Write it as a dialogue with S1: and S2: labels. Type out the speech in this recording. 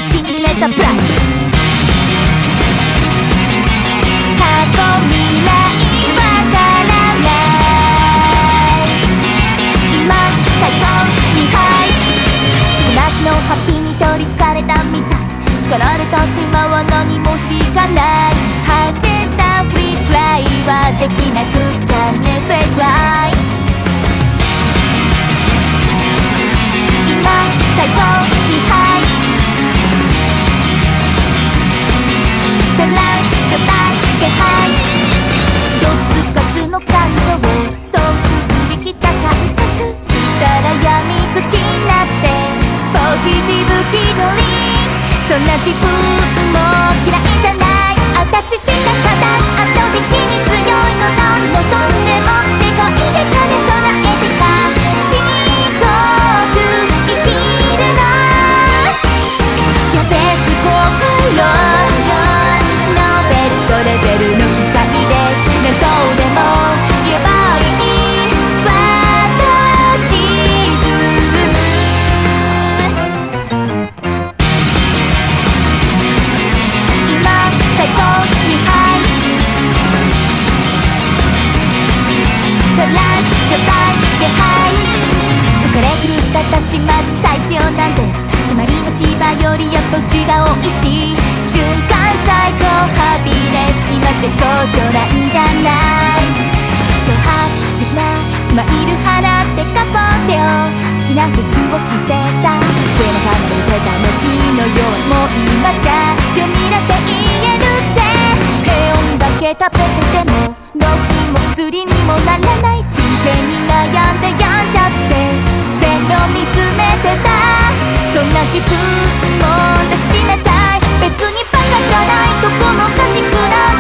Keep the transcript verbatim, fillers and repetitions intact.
S1: 内に秘めたプライド、過去未来わからない、今最高にハイ、友達のハッピーに取りつかれたみたい、叱られたって今は何も響かない、発生したフリークライはできなくちゃね、フェイクライ、今最高にハイ、トランス状態気配、どつつかずの感情をそうつ振り切った感覚、したらやみつきになってポジティブ気取り、そんな自分も嫌いじゃない、私したただ圧倒的に強いのの望んでもって恋で兼ね備えてた深呼吸生きるの、やべえ思考回路ノーベル賞レベルの奇才です、何とでも言えばいい私ズーム、最高にハイ、トランス状態気配、疲れ狂った私マジ最強なんです、隣の芝よりやっぱ内が多いし、瞬間最高ハピネス、今絶好調なんじゃない、挑発的なスマイル放ってカポーテよ、好きな服を着てさ、背中が出てたの日のよう、もう今じゃ強みだって言えるって、平穏だけ食べてても毒にも薬にもならない、真剣に悩んで病んじゃって線路見つめてた、そんな自分も抱きしめたい、別にバカじゃない、どこもかしくない